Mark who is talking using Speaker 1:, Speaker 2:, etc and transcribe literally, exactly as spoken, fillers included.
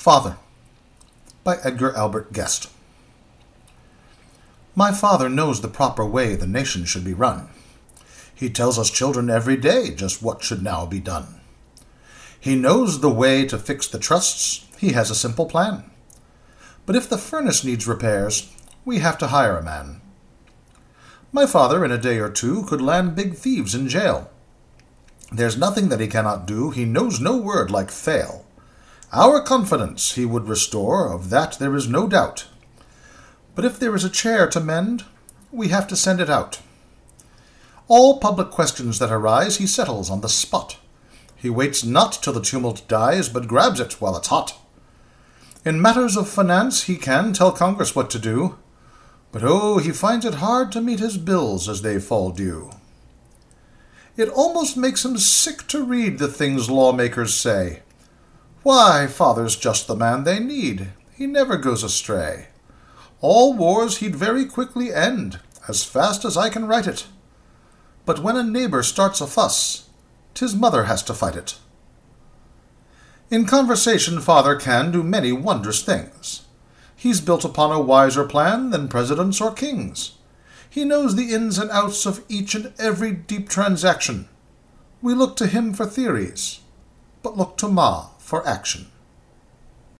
Speaker 1: Father, by Edgar Albert Guest. My father knows the proper way the nation should be run. He tells us children every day just what should now be done. He knows the way to fix the trusts. He has a simple plan. But if the furnace needs repairs, we have to hire a man. My father, in a day or two, could land big thieves in jail. There's nothing that he cannot do. He knows no word like fail. Our confidence he would restore, of that there is no doubt. But if there is a chair to mend, we have to send it out. All public questions that arise he settles on the spot. He waits not till the tumult dies, but grabs it while it's hot. In matters of finance he can tell Congress what to do, but oh, he finds it hard to meet his bills as they fall due. It almost makes him sick to read the things lawmakers say. Why, father's just the man they need. He never goes astray. All wars he'd very quickly end, as fast as I can write it. But when a neighbor starts a fuss, 'tis mother has to fight it. In conversation father can do many wondrous things. He's built upon a wiser plan than presidents or kings. He knows the ins and outs of each and every deep transaction. We look to him for theories, but look to Ma for action.